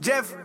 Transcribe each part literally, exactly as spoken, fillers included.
Jeffrey.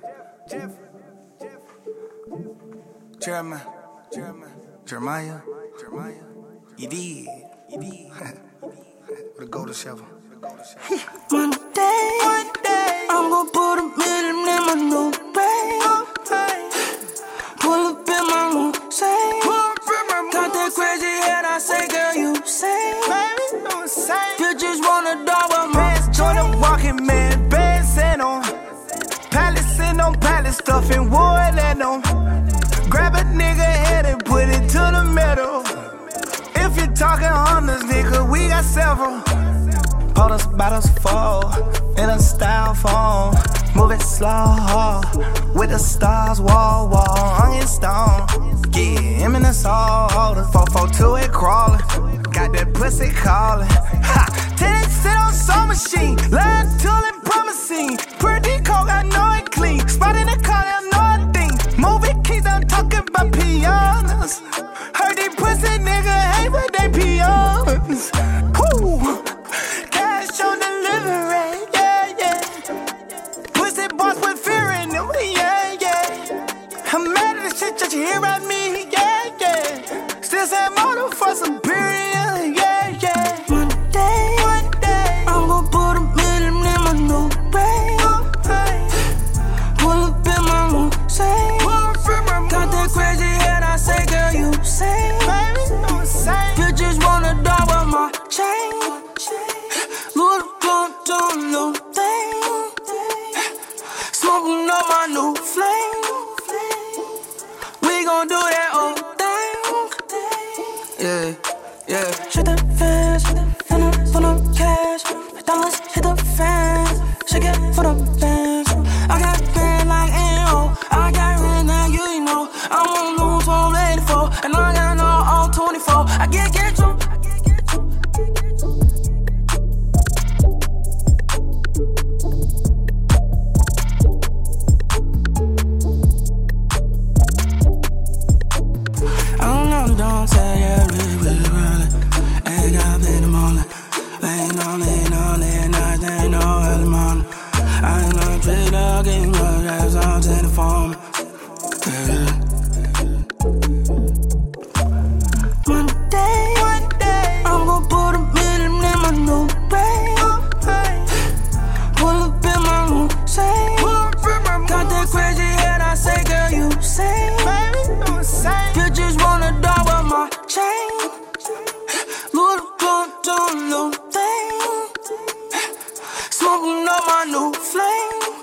Jeremiah. Jeremiah. Jeremiah. You did. You did. With a golden shovel. One day, one day, I'm gon' put a million in my new bank. Pull up in my new safe. Got that crazy head, I say, girl, you sing. You just wanna dog with my Jordan walking, man, dancing on. Palace on palace, stuffing wood and on. Grab a nigga head and put it to the middle. If you're talking hundreds, nigga, we got several. Bottles, bottles fall in a styrofoam. Move it slow with the stars, wall, wall, hung in stone. Yeah, him in the soul holder, four four two it crawling. Got that pussy calling. Ha, ten sit on soul machine, line tool and promising. Pretty coke, I know it clean. Spot in the car, I know a thing. Moving keys, I'm talking about pianos. Heard these pussy nigga hate but they pianos. Whoo. On delivery, yeah, yeah. Pussy boss with fear in them, yeah, yeah. I'm mad at the shit that you hear at me, yeah, yeah. Still say motor for some period, yeah, yeah. One day, one day, I'm gon' put a million in my new bank. Pull up in my new safe. Got that crazy head, I say, girl, you sing. You just wanna dog with my chain. Little blunt, do a little thing. Smoking on my new flame. We gon' do that old thing. Yeah, yeah. Shake the fans, and I'm full of cash. Dollars hit the fans. Shake it for the bands. I got band like N O. I got red now, you know. I won't lose on eighty-four. And I got no on twenty-four. I get, get you. Don't say yeah, really, really, really. Ain't got in the morning. Laying on, laying on, laying night, they know early morning. I ain't no trade dog, getting good, guys, I'm in the form. Yeah. One day, one day, I'm gon' put a million in my new bank. Pull up in my new safe. Got that crazy head, I say, girl, you sing. You just wanna dog with my chain. Little blunt, do a little thing. Smoking on my new flame.